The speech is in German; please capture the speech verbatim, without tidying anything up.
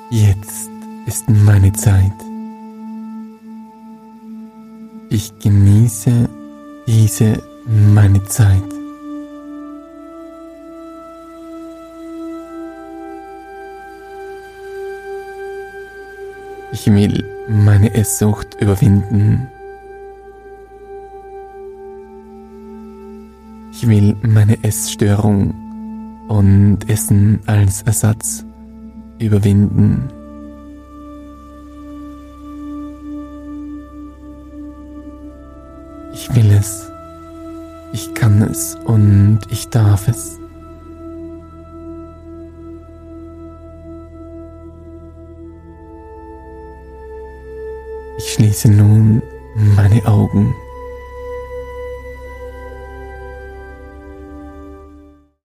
Jetzt ist meine Zeit. Ich genieße diese meine Zeit. Ich will meine Esssucht überwinden. Ich will meine Essstörung und Essen als Ersatz überwinden. Ich will es, ich kann es und ich darf es. Ich schließe nun meine Augen.